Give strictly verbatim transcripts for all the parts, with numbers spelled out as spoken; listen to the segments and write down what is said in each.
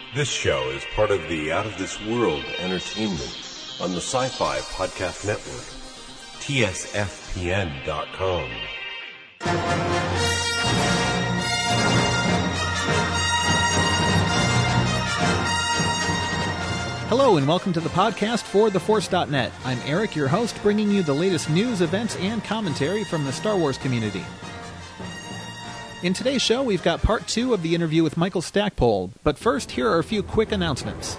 This show is part of the Out of This World Entertainment on the Sci-Fi Podcast Network, T S F P N dot com. Hello and welcome to the podcast for the force dot net. I'm Eric, your host, bringing you the latest news, events, and commentary from the Star Wars community. In today's show, we've got part two of the interview with Michael Stackpole, but first, here are a few quick announcements.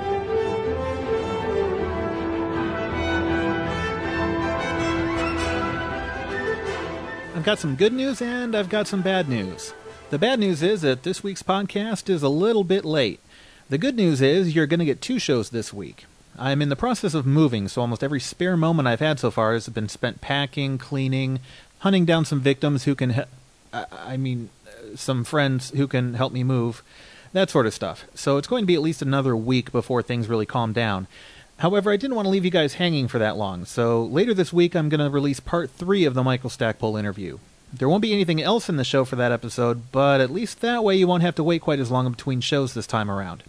I've got some good news and I've got some bad news. The bad news is that this week's podcast is a little bit late. The good news is you're going to get two shows this week. I'm in the process of moving, so almost every spare moment I've had so far has been spent packing, cleaning, hunting down some victims who can, he- I mean, some friends who can help me move, that sort of stuff. So it's going to be at least another week before things really calm down. However, I didn't want to leave you guys hanging for that long, so later this week I'm going to release part three of the Michael Stackpole interview. There won't be anything else in the show for that episode, but at least that way you won't have to wait quite as long in between shows this time around.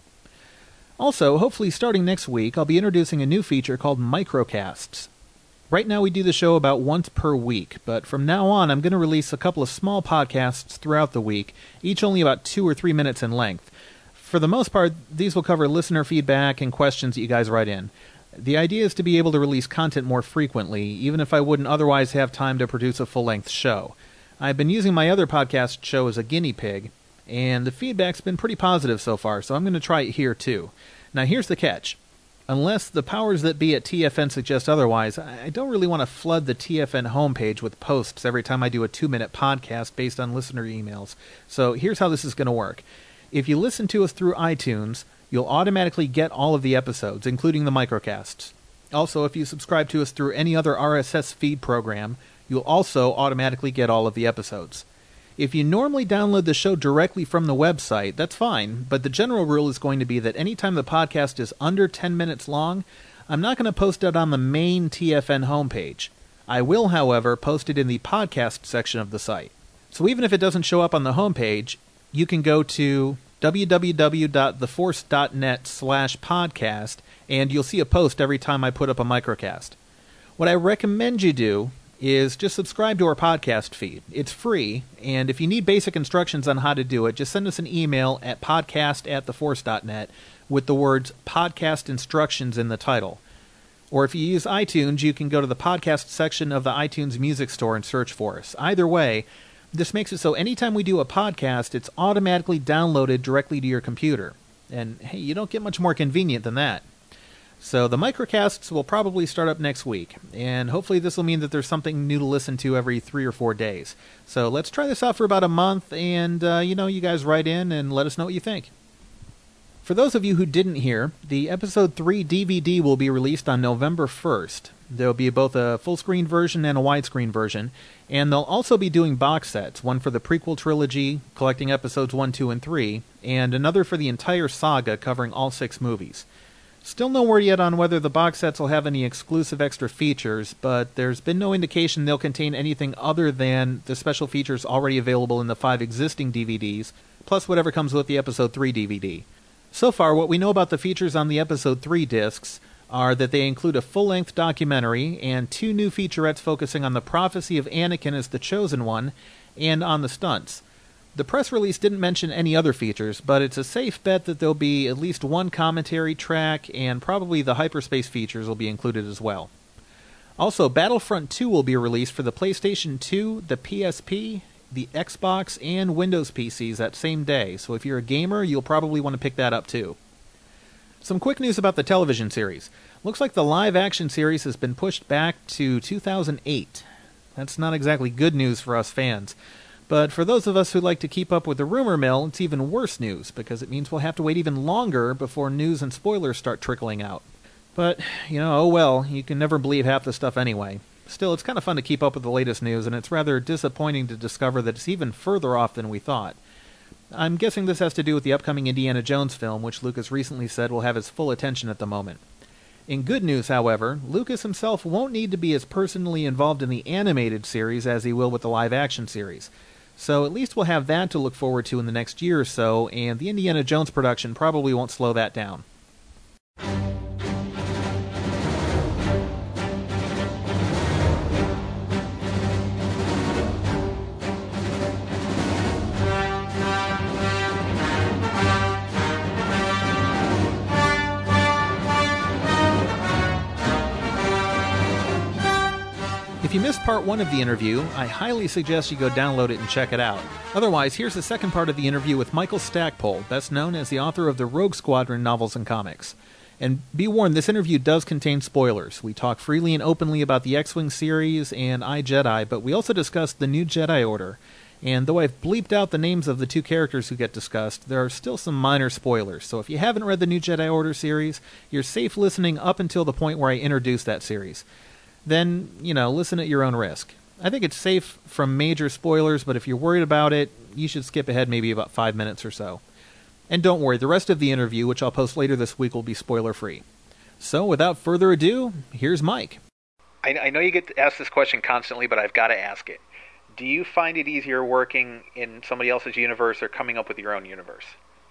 Also, hopefully starting next week, I'll be introducing a new feature called Microcasts. Right now we do the show about once per week, but from now on I'm going to release a couple of small podcasts throughout the week, each only about two or three minutes in length. For the most part, these will cover listener feedback and questions that you guys write in. The idea is to be able to release content more frequently, even if I wouldn't otherwise have time to produce a full-length show. I've been using my other podcast show as a guinea pig, and the feedback's been pretty positive so far, so I'm going to try it here too. Now here's the catch. Unless the powers that be at T F N suggest otherwise, I don't really want to flood the T F N homepage with posts every time I do a two-minute podcast based on listener emails. So here's how this is going to work. If you listen to us through iTunes, you'll automatically get all of the episodes, including the microcasts. Also, if you subscribe to us through any other R S S feed program, you'll also automatically get all of the episodes. If you normally download the show directly from the website, that's fine, but the general rule is going to be that anytime the podcast is under ten minutes long, I'm not going to post it on the main T F N homepage. I will, however, post it in the podcast section of the site. So even if it doesn't show up on the homepage, you can go to w w w dot the force dot net slash podcast, and you'll see a post every time I put up a microcast. What I recommend you do is just subscribe to our podcast feed. It's free, and if you need basic instructions on how to do it, just send us an email at podcast at the force dot net with the words podcast instructions in the title. Or if you use iTunes, you can go to the podcast section of the iTunes Music Store and search for us. Either way, this makes it so anytime we do a podcast, it's automatically downloaded directly to your computer. And hey, you don't get much more convenient than that. So the microcasts will probably start up next week, and hopefully this will mean that there's something new to listen to every three or four days. So let's try this out for about a month, and, uh, you know, you guys write in and let us know what you think. For those of you who didn't hear, the Episode three D V D will be released on November first. There will be both a full-screen version and a widescreen version, and they'll also be doing box sets, one for the prequel trilogy, collecting Episodes one, two, and three, and another for the entire saga covering all six movies. Still no word yet on whether the box sets will have any exclusive extra features, but there's been no indication they'll contain anything other than the special features already available in the five existing D V Ds, plus whatever comes with the Episode three D V D. So far, what we know about the features on the Episode three discs are that they include a full-length documentary and two new featurettes focusing on the prophecy of Anakin as the Chosen One and on the stunts. The press release didn't mention any other features, but it's a safe bet that there'll be at least one commentary track, and probably the hyperspace features will be included as well. Also, Battlefront two will be released for the PlayStation two, the P S P, the Xbox, and Windows P Cs that same day, so if you're a gamer, you'll probably want to pick that up too. Some quick news about the television series. Looks like the live-action series has been pushed back to two thousand eight. That's not exactly good news for us fans. But for those of us who like to keep up with the rumor mill, it's even worse news, because it means we'll have to wait even longer before news and spoilers start trickling out. But, you know, oh well, you can never believe half the stuff anyway. Still, it's kind of fun to keep up with the latest news, and it's rather disappointing to discover that it's even further off than we thought. I'm guessing this has to do with the upcoming Indiana Jones film, which Lucas recently said will have his full attention at the moment. In good news, however, Lucas himself won't need to be as personally involved in the animated series as he will with the live-action series. So at least we'll have that to look forward to in the next year or so, and the Indiana Jones production probably won't slow that down. If you missed part one of the interview, I highly suggest you go download it and check it out. Otherwise, here's the second part of the interview with Michael Stackpole, best known as the author of the Rogue Squadron novels and comics. And be warned, this interview does contain spoilers. We talk freely and openly about the X-Wing series and iJedi, but we also discuss the new Jedi Order. And though I've bleeped out the names of the two characters who get discussed, there are still some minor spoilers. So if you haven't read the new Jedi Order series, you're safe listening up until the point where I introduce that series. Then, you know, listen at your own risk. I think it's safe from major spoilers, but if you're worried about it, you should skip ahead maybe about five minutes or so. And don't worry, the rest of the interview, which I'll post later this week, will be spoiler-free. So, without further ado, here's Mike. I, I know you get asked this question constantly, but I've got to ask it. Do you find it easier working in somebody else's universe or coming up with your own universe?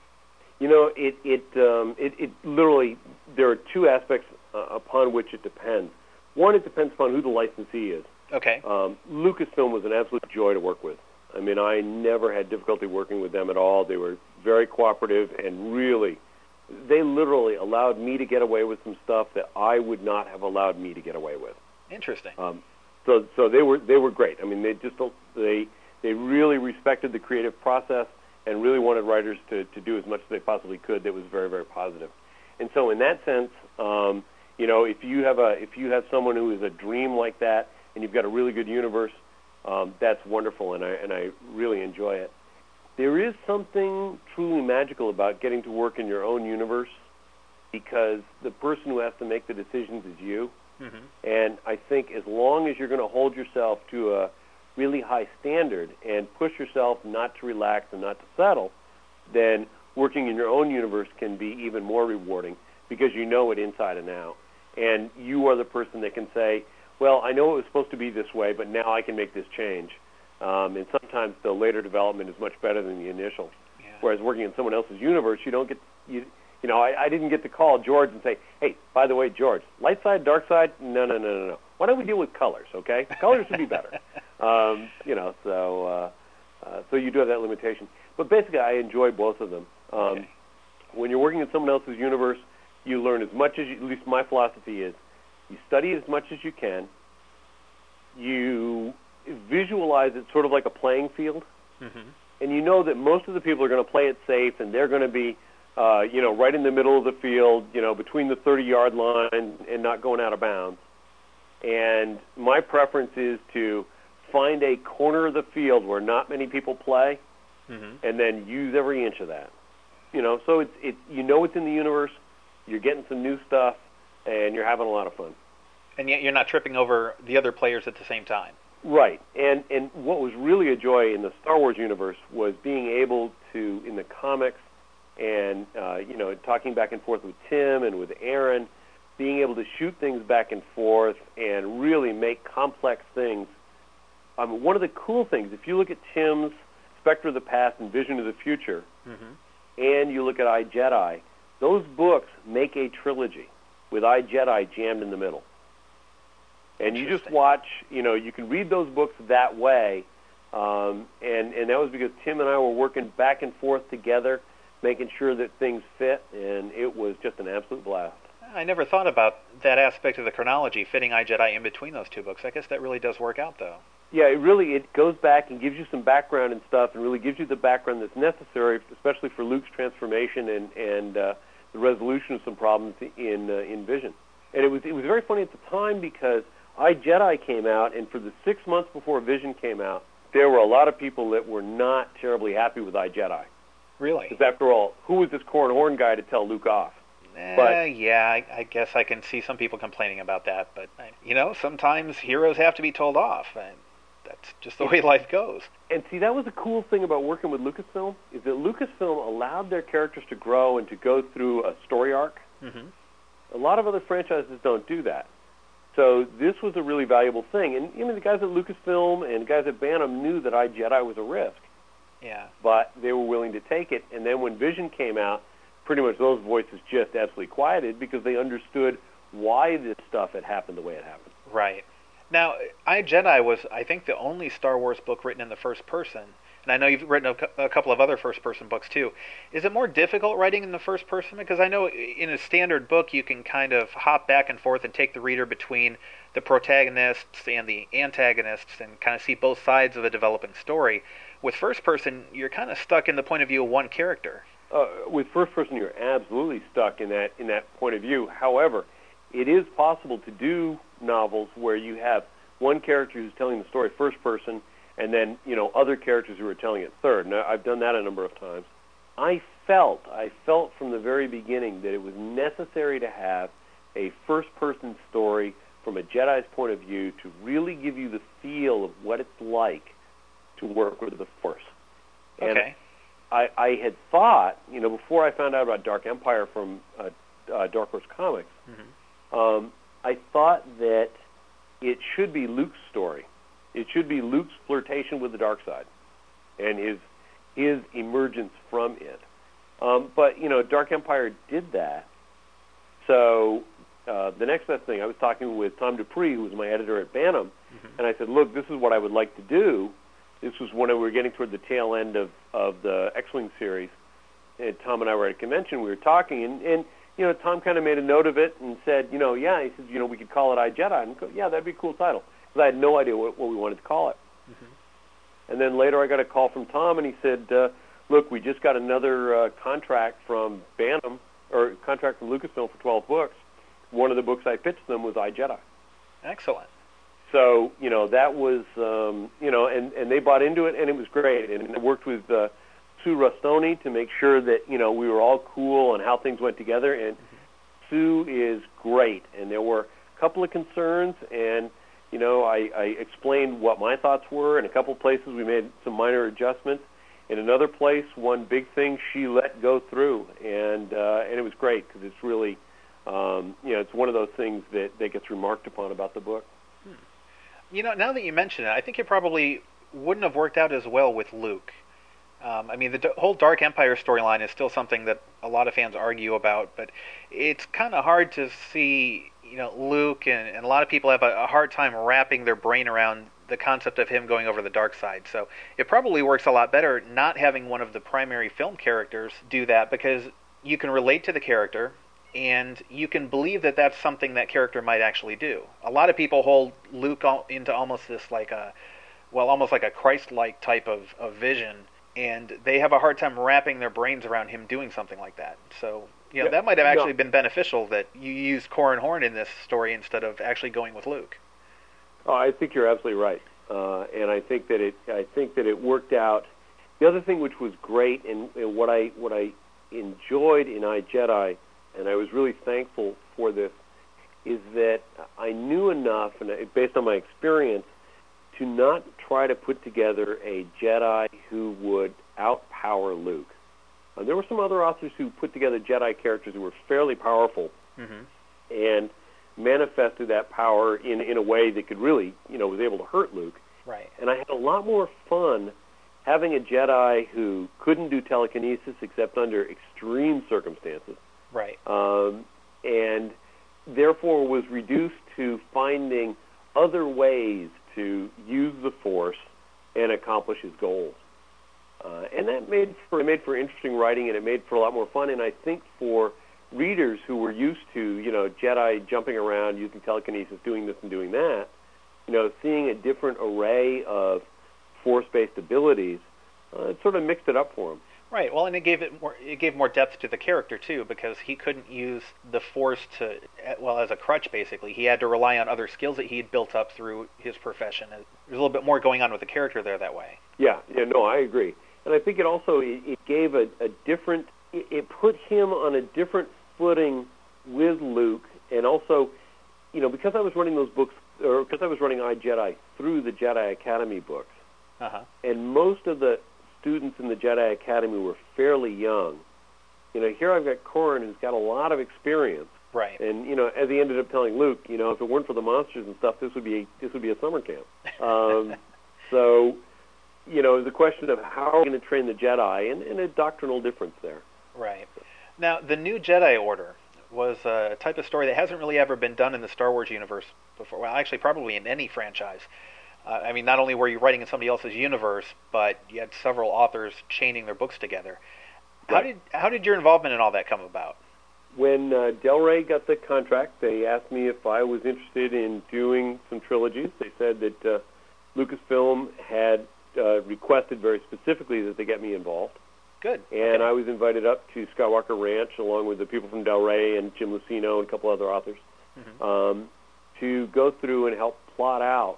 You know, it, it, um, it, it literally, there are two aspects uh, upon which it depends. One, it depends upon who the licensee is. Okay. Um, Lucasfilm was an absolute joy to work with. I mean, I never had difficulty working with them at all. They were very cooperative and really, they literally allowed me to get away with some stuff that I would not have allowed me to get away with. Interesting. Um, so, so they were they were great. I mean, they just they they really respected the creative process and really wanted writers to, to do as much as they possibly could. That was very very positive. And so, in that sense. Um, You know, if you have a if you have someone who is a dream like that, and you've got a really good universe, um, that's wonderful, and I and I really enjoy it. There is something truly magical about getting to work in your own universe, because the person who has to make the decisions is you. Mm-hmm. And I think as long as you're going to hold yourself to a really high standard and push yourself not to relax and not to settle, then working in your own universe can be even more rewarding because you know it inside and out. And you are the person that can say, well, I know it was supposed to be this way, but now I can make this change. Um, and sometimes the later development is much better than the initial. Yeah. Whereas working in someone else's universe, you don't get, you, you know, I, I didn't get to call George and say, hey, by the way, George, light side, dark side? No, no, no, no, no. Why don't we deal with colors, okay? Colors would be better. Um, you know, so uh, uh, so you do have that limitation. But basically, I enjoy both of them. Um, okay. When you're working in someone else's universe, you learn as much as you, at least my philosophy is, you study as much as you can, you visualize it sort of like a playing field, mm-hmm. and you know that most of the people are going to play it safe, and they're going to be, uh, you know, right in the middle of the field, you know, between the thirty-yard line and not going out of bounds. And my preference is to find a corner of the field where not many people play, mm-hmm. and then use every inch of that. You know, so it's it. You know it's in the universe. You're getting some new stuff, and you're having a lot of fun. And yet you're not tripping over the other players at the same time. Right. And and what was really a joy in the Star Wars universe was being able to, in the comics, and uh, you know, talking back and forth with Tim and with Aaron, being able to shoot things back and forth and really make complex things. Um, one of the cool things, if you look at Tim's Spectre of the Past and Vision of the Future, mm-hmm. and you look at iJedi, those books make a trilogy with iJedi jammed in the middle. And you just watch, you know, you can read those books that way, um, and, and that was because Tim and I were working back and forth together, making sure that things fit, and it was just an absolute blast. I never thought about that aspect of the chronology, fitting iJedi in between those two books. I guess that really does work out, though. Yeah, it really, it goes back and gives you some background and stuff, and really gives you the background that's necessary, especially for Luke's transformation and, and uh, the resolution of some problems in uh, in Vision. And it was it was very funny at the time because iJedi came out, and for the six months before Vision came out, there were a lot of people that were not terribly happy with iJedi. Really? Because after all, who was this Corran Horn guy to tell Luke off? Uh, but, yeah, I, I guess I can see some people complaining about that. But, you know, sometimes heroes have to be told off, and that's just the way life goes. And see, that was the cool thing about working with Lucasfilm, is that Lucasfilm allowed their characters to grow and to go through a story arc. Mm-hmm. A lot of other franchises don't do that. So this was a really valuable thing. And, you know, the guys at Lucasfilm and guys at Bantam knew that iJedi was a risk. Yeah. But they were willing to take it. And then when Vision came out, pretty much those voices just absolutely quieted because they understood why this stuff had happened the way it happened. Right. Now, I, Jedi was, I think, the only Star Wars book written in the first person. And I know you've written a, a couple of other first-person books, too. Is it more difficult writing in the first person? Because I know in a standard book you can kind of hop back and forth and take the reader between the protagonists and the antagonists and kind of see both sides of a developing story. With first person, you're kind of stuck in the point of view of one character. Uh, with first person, you're absolutely stuck in that in that point of view. However, it is possible to do novels where you have one character who's telling the story first person, and then, you know, other characters who are telling it third. Now, I've done that a number of times. I felt, I felt from the very beginning that it was necessary to have a first-person story from a Jedi's point of view to really give you the feel of what it's like to work with the Force. And okay. I, I had thought, you know, before I found out about Dark Empire from uh, uh, Dark Horse Comics, mm-hmm. um, I thought that it should be Luke's story. It should be Luke's flirtation with the dark side and his his emergence from it. Um, but, you know, Dark Empire did that. So uh, the next best thing, I was talking with Tom Dupree, who was my editor at Bantam, mm-hmm. and I said, look, this is what I would like to do. This was when we were getting toward the tail end of, of the X-Wing series. And Tom and I were at a convention. We were talking, and, and you know, Tom kind of made a note of it and said, you know, yeah, he said, you know, we could call it iJedi. And go, yeah, that'd be a cool title. Because I had no idea what, what we wanted to call it. Mm-hmm. And then later I got a call from Tom, and he said, uh, look, we just got another uh, contract from Bantam, or contract from Lucasfilm for twelve books. One of the books I pitched them was iJedi. Excellent. So, you know, that was, um, you know, and, and they bought into it, and it was great. And I worked with uh, Sue Rustoni to make sure that, you know, we were all cool on how things went together. And mm-hmm. Sue is great. And there were a couple of concerns, and, you know, I, I explained what my thoughts were. In a couple of places we made some minor adjustments. In another place, one big thing she let go through. And, uh, and it was great because it's really, um, you know, it's one of those things that, that gets remarked upon about the book. Hmm. You know, now that you mention it, I think it probably wouldn't have worked out as well with Luke. Um, I mean, the d- whole Dark Empire storyline is still something that a lot of fans argue about, but it's kind of hard to see, you know, Luke, and, and a lot of people have a, a hard time wrapping their brain around the concept of him going over the dark side. So it probably works a lot better not having one of the primary film characters do that, because you can relate to the character, and you can believe that that's something that character might actually do. A lot of people hold Luke into almost this like a, well, almost like a Christ-like type of, of vision, and they have a hard time wrapping their brains around him doing something like that. So, you know, yeah, that might have actually no. been beneficial that you used Corran Horn in this story instead of actually going with Luke. Oh, I think you're absolutely right, uh, and I think that it. I think that it worked out. The other thing which was great, and, and what I what I enjoyed in iJedi, and I was really thankful for this, is that I knew enough, and based on my experience, to not try to put together a Jedi who would outpower Luke. Uh, there were some other authors who put together Jedi characters who were fairly powerful, mm-hmm. and manifested that power in, in a way that could really, you know, was able to hurt Luke. Right. And I had a lot more fun having a Jedi who couldn't do telekinesis except under extreme circumstances. Right. Um, and therefore was reduced to finding other ways to use the Force and accomplish his goals. Uh, and that made for, it made for interesting writing, and it made for a lot more fun. And I think for readers who were used to, you know, Jedi jumping around, using telekinesis, doing this and doing that, you know, seeing a different array of Force-based abilities, uh, it sort of mixed it up for him. Right. Well, and it gave it more. It gave more depth to the character too, because he couldn't use the Force to, well, as a crutch. Basically, he had to rely on other skills that he had built up through his profession. There's a little bit more going on with the character there that way. Yeah. Yeah. No, I agree. And I think it also it, it gave a, a different. It, it put him on a different footing with Luke, and also, you know, because I was running those books, or because I was running iJedi through the Jedi Academy books, uh-huh. and most of the students in the Jedi Academy were fairly young. You know, here I've got Corran, who's got a lot of experience, right? And you know, as he ended up telling Luke, you know, if it weren't for the monsters and stuff, this would be this would be a summer camp. Um, so, you know, the question of how are we going to train the Jedi, and, and a doctrinal difference there. Right. Now, the New Jedi Order was a type of story that hasn't really ever been done in the Star Wars universe before. Well, actually, probably in any franchise. Uh, I mean, not only were you writing in somebody else's universe, but you had several authors chaining their books together. How Right. did how did your involvement in all that come about? When uh, Del Rey got the contract, they asked me if I was interested in doing some trilogies. They said that uh, Lucasfilm had uh, requested very specifically that they get me involved. Good. And Okay. I was invited up to Skywalker Ranch along with the people from Del Rey and Jim Lucino and a couple other authors Mhm. um, to go through and help plot out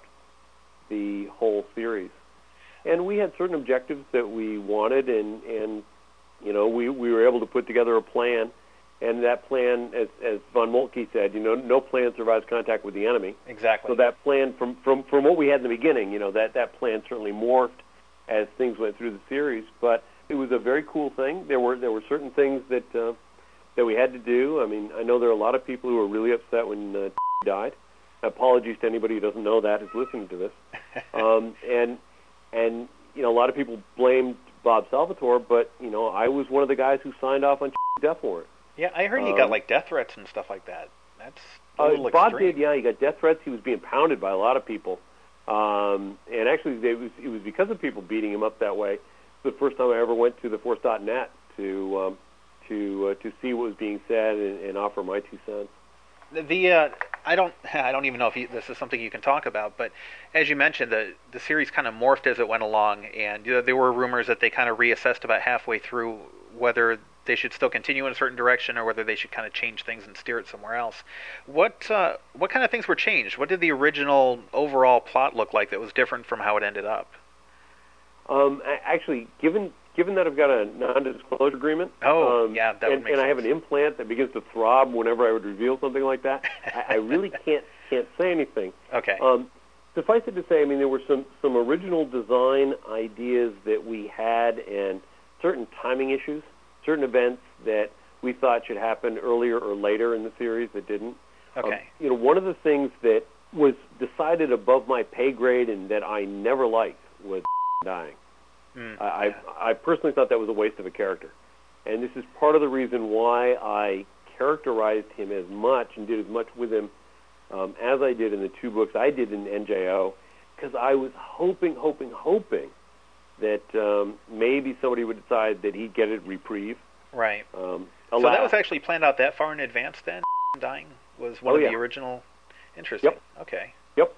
the whole series. And we had certain objectives that we wanted, and, and you know, we, we were able to put together a plan. And that plan, as, as von Moltke said, you know, no plan survives contact with the enemy. Exactly. So that plan, from, from, from what we had in the beginning, you know, that, that plan certainly morphed as things went through the series. But it was a very cool thing. There were there were certain things that uh, that we had to do. I mean, I know there are a lot of people who were really upset when uh, died. Apologies to anybody who doesn't know that is listening to this. Um, and and you know, a lot of people blamed Bob Salvatore, but you know, I was one of the guys who signed off on death warrant. Yeah, I heard he Um, got like death threats and stuff like that. That's a Uh, little Bob extreme. did, yeah. He got death threats. He was being pounded by a lot of people, um, and actually, it was it was because of people beating him up that way. It was the first time I ever went to the force dot net to um, to uh, to see what was being said and, and offer my two cents. The uh, I don't I don't even know if you, this is something you can talk about, but as you mentioned, the the series kind of morphed as it went along, and you know, there were rumors that they kind of reassessed about halfway through whether they should still continue in a certain direction or whether they should kind of change things and steer it somewhere else. What uh, what kind of things were changed? What did the original overall plot look like that was different from how it ended up? Um, a- actually, given given that I've got a non-disclosure agreement, Oh, um, yeah, that would and, make and I have sense. an implant that begins to throb whenever I would reveal something like that, I, I really can't can't say anything. Okay. Um, suffice it to say, I mean, there were some, some original design ideas that we had and certain timing issues, certain events that we thought should happen earlier or later in the series that didn't. Okay. Um, you know, one of the things that was decided above my pay grade and that I never liked was dying. Mm, I, yeah. I I personally thought that was a waste of a character. And this is part of the reason why I characterized him as much and did as much with him um, as I did in the two books I did in N J O, because I was hoping, hoping, hoping that um, maybe somebody would decide that he'd get a reprieve. Right. Um, So alas, that was actually planned out that far in advance then? Dying was one Oh, of yeah. the original... Interesting. Yep. Okay. Yep.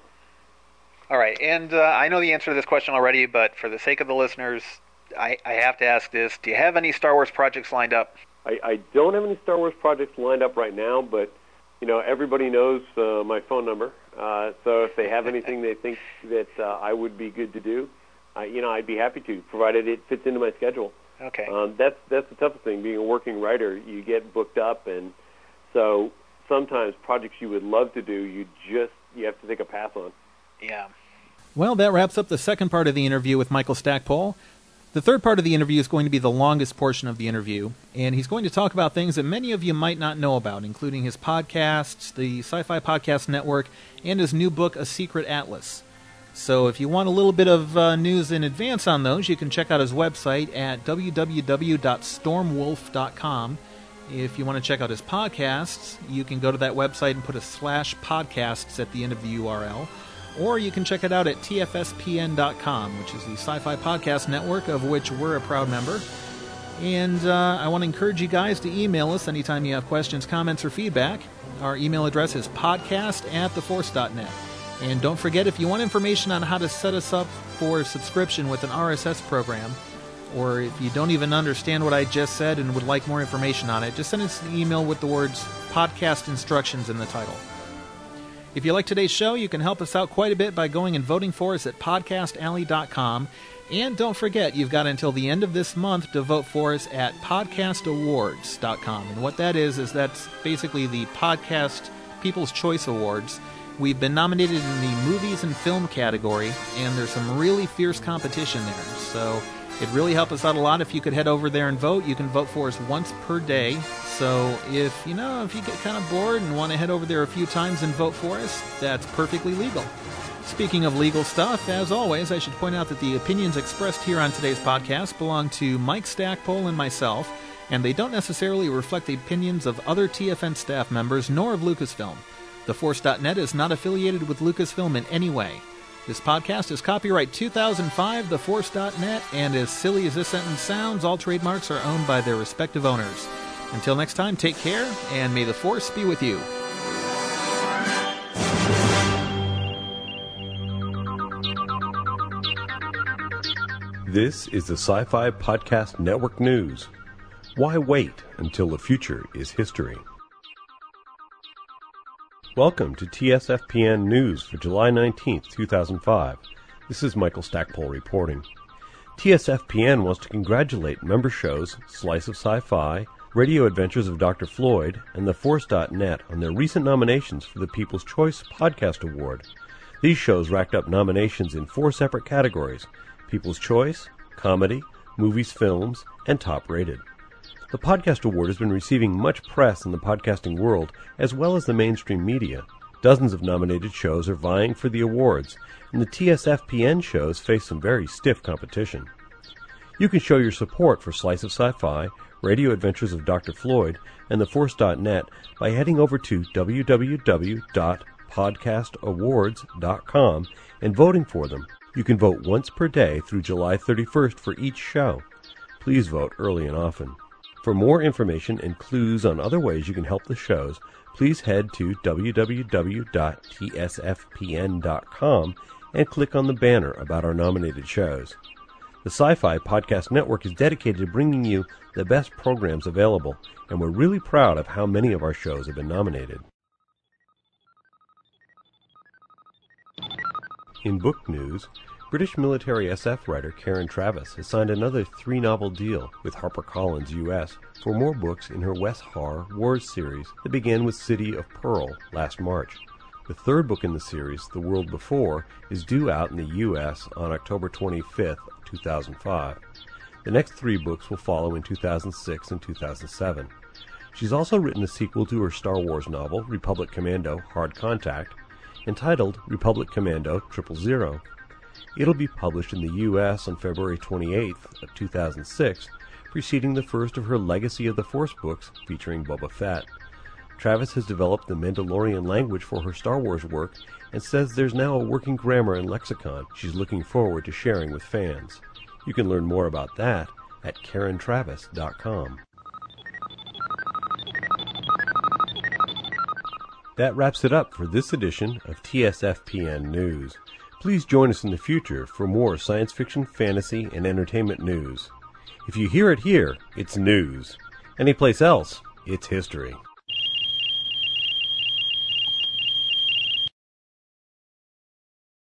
All right, and uh, I know the answer to this question already, but for the sake of the listeners, I, I have to ask this. Do you have any Star Wars projects lined up? I, I don't have any Star Wars projects lined up right now, but you know, everybody knows uh, my phone number. Uh, so if they have anything they think that uh, I would be good to do, I, you know, I'd be happy to, provided it fits into my schedule. Okay. Um, that's that's the toughest thing. Being a working writer, you get booked up, and so sometimes projects you would love to do, you just you have to take a pass on. Yeah. Well, that wraps up the second part of the interview with Michael Stackpole. The third part of the interview is going to be the longest portion of the interview, and he's going to talk about things that many of you might not know about, including his podcasts, the Sci-Fi Podcast Network, and his new book, A Secret Atlas. So if you want a little bit of uh, news in advance on those, you can check out his website at w w w dot stormwolf dot com. If you want to check out his podcasts, you can go to that website and put a slash podcasts at the end of the U R L. Or you can check it out at t f s p n dot com, which is the Sci-Fi Podcast Network, of which we're a proud member. And uh, I want to encourage you guys to email us anytime you have questions, comments, or feedback. Our email address is podcast at the force dot net. And don't forget, if you want information on how to set us up for subscription with an R S S program, or if you don't even understand what I just said and would like more information on it, just send us an email with the words podcast instructions in the title. If you like today's show, you can help us out quite a bit by going and voting for us at podcast alley dot com. And don't forget, you've got until the end of this month to vote for us at podcast awards dot com. And what that is, is that's basically the Podcast People's Choice Awards. We've been nominated in the movies and film category, and there's some really fierce competition there. So it'd really help us out a lot if you could head over there and vote. You can vote for us once per day. So if, you know, if you get kind of bored and want to head over there a few times and vote for us, that's perfectly legal. Speaking of legal stuff, as always, I should point out that the opinions expressed here on today's podcast belong to Mike Stackpole and myself, and they don't necessarily reflect the opinions of other T F N staff members nor of Lucasfilm. The Force dot net is not affiliated with Lucasfilm in any way. This podcast is copyright two thousand five, The Force dot net, and as silly as this sentence sounds, all trademarks are owned by their respective owners. Until next time, take care, and may the Force be with you. This is the Sci-Fi Podcast Network News. Why wait until the future is history? Welcome to T S F P N News for July nineteenth, two thousand five. This is Michael Stackpole reporting. T S F P N wants to congratulate member shows Slice of Sci-Fi, Radio Adventures of Doctor Floyd, and The Force dot net on their recent nominations for the People's Choice Podcast Award. These shows racked up nominations in four separate categories: People's Choice, Comedy, Movies, Films, and Top Rated. The Podcast Award has been receiving much press in the podcasting world, as well as the mainstream media. Dozens of nominated shows are vying for the awards, and the T S F P N shows face some very stiff competition. You can show your support for Slice of Sci-Fi, Radio Adventures of Doctor Floyd, and The Force dot net by heading over to w w w dot podcast awards dot com and voting for them. You can vote once per day through July thirty-first for each show. Please vote early and often. For more information and clues on other ways you can help the shows, please head to w w w dot t s f p n dot com and click on the banner about our nominated shows. The Sci-Fi Podcast Network is dedicated to bringing you the best programs available, and we're really proud of how many of our shows have been nominated. In book news, British military S F writer Karen Traviss has signed another three-novel deal with HarperCollins U S for more books in her Wes Har Wars series that began with City of Pearl last March. The third book in the series, The World Before, is due out in the U S on October twenty-fifth, two thousand five. The next three books will follow in two thousand six and two thousand seven. She's also written a sequel to her Star Wars novel, Republic Commando Hard Contact, entitled Republic Commando Triple Zero. It'll be published in the U S on February twenty-eighth of two thousand six, preceding the first of her Legacy of the Force books featuring Boba Fett. Traviss has developed the Mandalorian language for her Star Wars work and says there's now a working grammar and lexicon she's looking forward to sharing with fans. You can learn more about that at karen traviss dot com. That wraps it up for this edition of T S F P N News. Please join us in the future for more science fiction, fantasy, and entertainment news. If you hear it here, it's news. Anyplace else, it's history.